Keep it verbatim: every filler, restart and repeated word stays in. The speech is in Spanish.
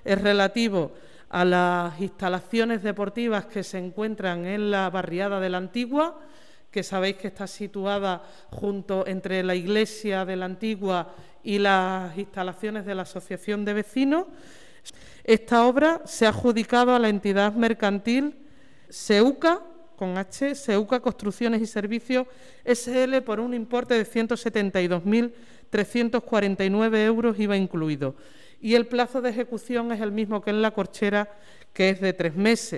es relativo a las instalaciones deportivas que se encuentran en la barriada de la Antigua, que sabéis que está situada junto entre la iglesia de la Antigua y las instalaciones de la Asociación de Vecinos. Esta obra se ha adjudicado a la entidad mercantil SEUCA, con H, SEUCA Construcciones y Servicios S L por un importe de ciento setenta y dos mil trescientos cuarenta y nueve euros, I V A incluido. Y el plazo de ejecución es el mismo que en La Corchera, que es de tres meses.